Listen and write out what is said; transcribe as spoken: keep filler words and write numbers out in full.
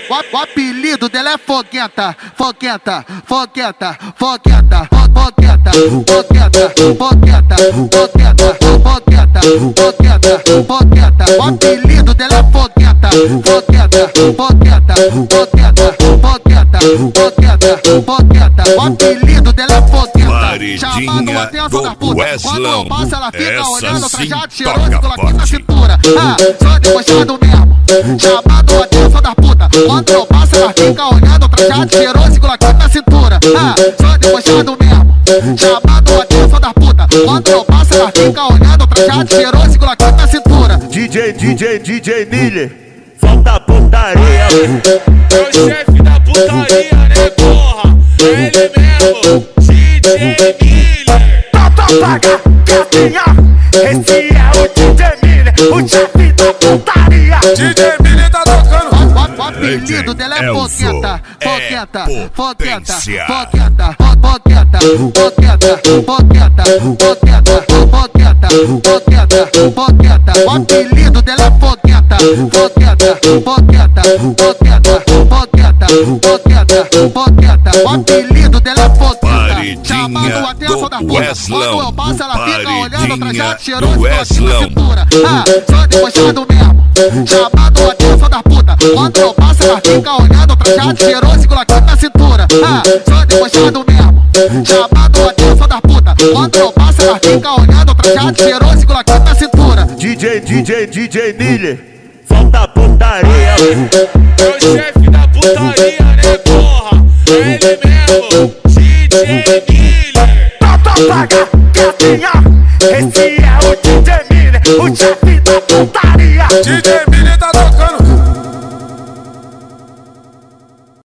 O, o apelido dela é foguenta, foguenta, foguenta, foguenta, foguenta, foguenta, foguenta, foguenta, foguenta, foguenta, foguenta. O apelido dela é foguenta, foguenta, foguenta, foguenta, foguenta, foguenta, foguenta. O apelido dela é foguenta, chamando a atenção da puta. Quando eu passo ela fica olhando, trajado cheiroso, com aqui na cintura. Ah, só debochado mesmo, chamando a atenção da puta. Quando eu passo ela fica olhando, trajado cheiroso, com aqui na cintura. Ah, só debochado mesmo, chamando a atenção da puta. Quando eu passo ela fica olhando, trajado cheiroso, com aqui na cintura. D J, D J, D J Miller, solta a putaria. É o chefe da putaria, né, porra? É ele mesmo, D J Miller. Tota paga, gatinha, esse é o D J Miller, o chefe da putaria. D J Miller tá tocando. O apelido dela é foguenta, foguenta, foguenta, foguenta, foguenta, foguenta, foguenta, foguenta, foguenta, foguenta, foguenta. O apelido dela é foguenta, foguenta, foguenta, foguenta, foguenta, foguenta, foguenta. O apelido dela é foguenta, chamando a atenção da puta. Quando eu passo ela fica olhando, trajado cheiroso, com aqui na cintura. Ah, só debochado mesmo, chamando a atenção da puta. Quando eu passo ela fica olhando, trajado cheiroso, com aqui na cintura. Ah, só debochado mesmo, chamando a atenção da puta. Quando eu passo ela fica olhando, trajado cheiroso, com aqui na cintura. D J, D J, D J Miller, solta a putaria. É o chefe da putaria, né, porra? É ele mesmo, D J Miller. Tota paga, gatinha, esse é o D J Miller, o chefe da putaria. D J Miller tá